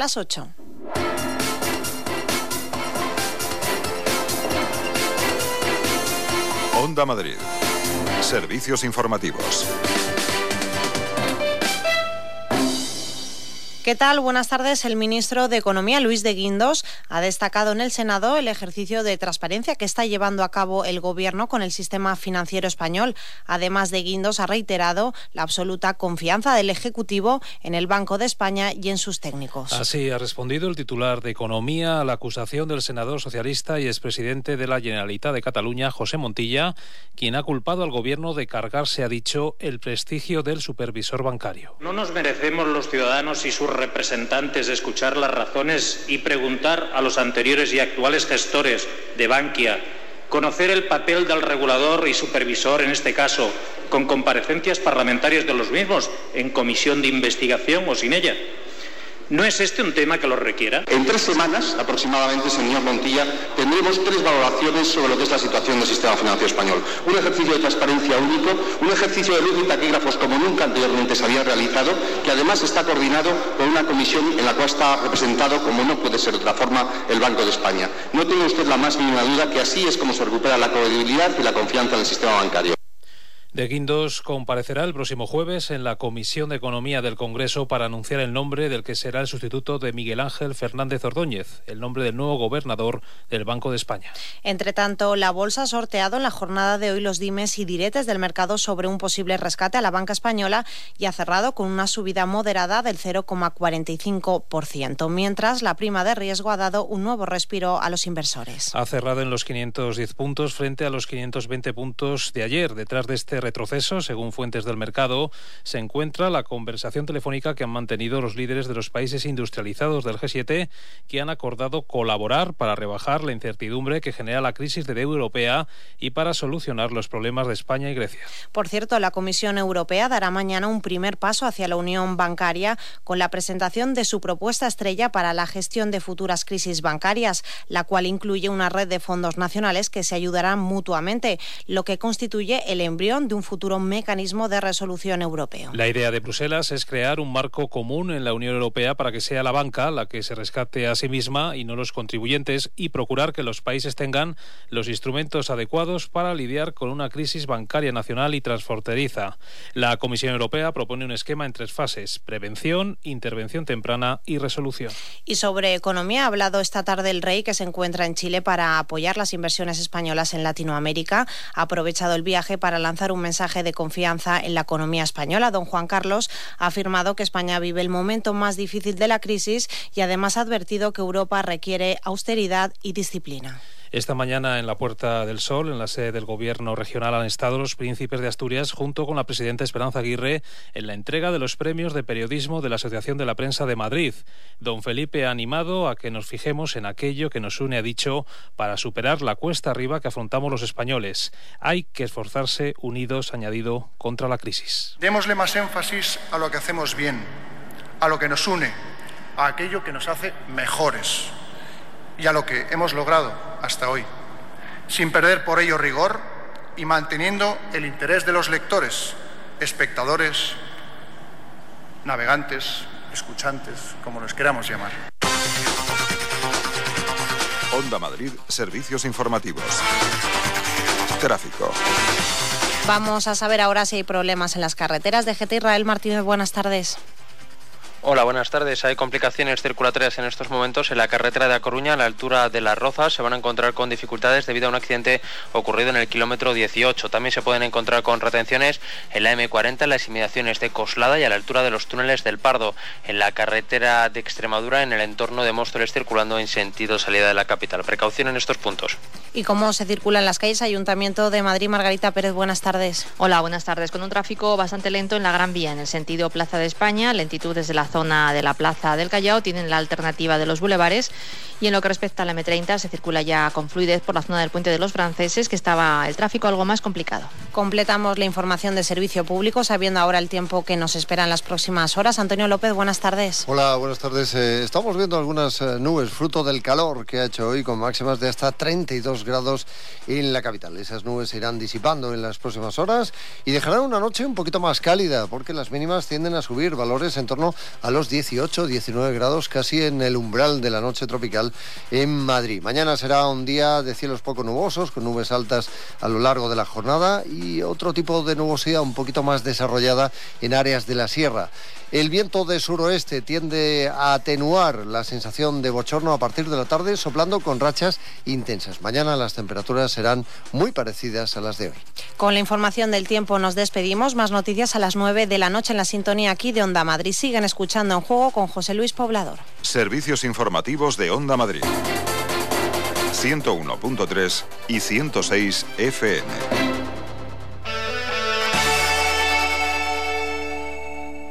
las 8. Onda Madrid. Servicios informativos. ¿Qué tal? Buenas tardes. El ministro de Economía, Luis de Guindos, ha destacado en el Senado el ejercicio de transparencia que está llevando a cabo el Gobierno con el sistema financiero español. Además, de Guindos ha reiterado la absoluta confianza del Ejecutivo en el Banco de España y en sus técnicos. Así ha respondido el titular de Economía a la acusación del senador socialista y expresidente de la Generalitat de Cataluña, José Montilla, quien ha culpado al Gobierno de cargarse, ha dicho, el prestigio del supervisor bancario. No nos merecemos los ciudadanos y sus representantes de escuchar las razones y preguntar a los anteriores y actuales gestores de Bankia, conocer el papel del regulador y supervisor, en este caso, con comparecencias parlamentarias de los mismos en comisión de investigación o sin ella. ¿No es este un tema que lo requiera? En 3 semanas, aproximadamente, señor Montilla, tendremos 3 valoraciones sobre lo que es la situación del sistema financiero español. Un ejercicio de transparencia único, un ejercicio de luz y taquígrafos como nunca anteriormente se había realizado, que además está coordinado por una comisión en la cual está representado, como no puede ser de otra forma, el Banco de España. No tenga usted la más mínima duda que así es como se recupera la credibilidad y la confianza en el sistema bancario. De Guindos comparecerá el próximo jueves en la Comisión de Economía del Congreso para anunciar el nombre del que será el sustituto de Miguel Ángel Fernández Ordóñez, el nombre del nuevo gobernador del Banco de España. Entre tanto, la Bolsa ha sorteado en la jornada de hoy los dimes y diretes del mercado sobre un posible rescate a la banca española y ha cerrado con una subida moderada del 0,45%, mientras la prima de riesgo ha dado un nuevo respiro a los inversores. Ha cerrado en los 510 puntos frente a los 520 puntos de ayer. Detrás de este retroceso, según fuentes del mercado, se encuentra la conversación telefónica que han mantenido los líderes de los países industrializados del G7, que han acordado colaborar para rebajar la incertidumbre que genera la crisis de deuda europea y para solucionar los problemas de España y Grecia. Por cierto, la Comisión Europea dará mañana un primer paso hacia la unión bancaria con la presentación de su propuesta estrella para la gestión de futuras crisis bancarias, la cual incluye una red de fondos nacionales que se ayudarán mutuamente, lo que constituye el embrión de un futuro mecanismo de resolución europeo. La idea de Bruselas es crear un marco común en la Unión Europea para que sea la banca la que se rescate a sí misma y no los contribuyentes, y procurar que los países tengan los instrumentos adecuados para lidiar con una crisis bancaria nacional y transfronteriza. La Comisión Europea propone un esquema en 3 fases: prevención, intervención temprana y resolución. Y sobre economía ha hablado esta tarde el Rey, que se encuentra en Chile para apoyar las inversiones españolas en Latinoamérica. Ha aprovechado el viaje para lanzar un mensaje de confianza en la economía española. Don Juan Carlos ha afirmado que España vive el momento más difícil de la crisis y además ha advertido que Europa requiere austeridad y disciplina. Esta mañana en la Puerta del Sol, en la sede del Gobierno regional, han estado los príncipes de Asturias junto con la presidenta Esperanza Aguirre en la entrega de los premios de periodismo de la Asociación de la Prensa de Madrid. Don Felipe ha animado a que nos fijemos en aquello que nos une, ha dicho, para superar la cuesta arriba que afrontamos los españoles. Hay que esforzarse unidos, añadido, contra la crisis. Démosle más énfasis a lo que hacemos bien, a lo que nos une, a aquello que nos hace mejores y a lo que hemos logrado hasta hoy, sin perder por ello rigor y manteniendo el interés de los lectores, espectadores, navegantes, escuchantes, como los queramos llamar. Onda Madrid, servicios informativos. Tráfico. Vamos a saber ahora si hay problemas en las carreteras. DGT Israel Martínez, buenas tardes. Hola, buenas tardes. Hay complicaciones circulatorias en estos momentos en la carretera de A Coruña, a la altura de Las Rozas. Se van a encontrar con dificultades debido a un accidente ocurrido en el kilómetro 18. También se pueden encontrar con retenciones en la M40, en las inmediaciones de Coslada y a la altura de los túneles del Pardo. En la carretera de Extremadura, en el entorno de Móstoles, circulando en sentido salida de la capital. Precaución en estos puntos. ¿Y cómo se circula en las calles? Ayuntamiento de Madrid, Margarita Pérez, buenas tardes. Hola, buenas tardes. Con un tráfico bastante lento en la Gran Vía, en el sentido Plaza de España, lentitud desde la zona de la Plaza del Callao, tienen la alternativa de los bulevares Y en lo que respecta a la M30, se circula ya con fluidez por la zona del Puente de los Franceses, que estaba el tráfico algo más complicado. Completamos la información de servicio público, sabiendo ahora el tiempo que nos espera en las próximas horas. Antonio López, buenas tardes. Hola, buenas tardes. Estamos viendo algunas nubes, fruto del calor que ha hecho hoy, con máximas de hasta 32 grados en la capital. Esas nubes se irán disipando en las próximas horas y dejarán una noche un poquito más cálida, porque las mínimas tienden a subir, valores en torno a los 18, 19 grados, casi en el umbral de la noche tropical en Madrid. Mañana será un día de cielos poco nubosos, con nubes altas a lo largo de la jornada y otro tipo de nubosidad un poquito más desarrollada en áreas de la sierra. El viento de suroeste tiende a atenuar la sensación de bochorno a partir de la tarde, soplando con rachas intensas. Mañana las temperaturas serán muy parecidas a las de hoy. Con la información del tiempo nos despedimos. Más noticias a las 9 de la noche en la sintonía aquí de Onda Madrid. Siguen escuchando En Juego con José Luis Poblador. Servicios informativos de Onda Madrid. 101.3 y 106 FM.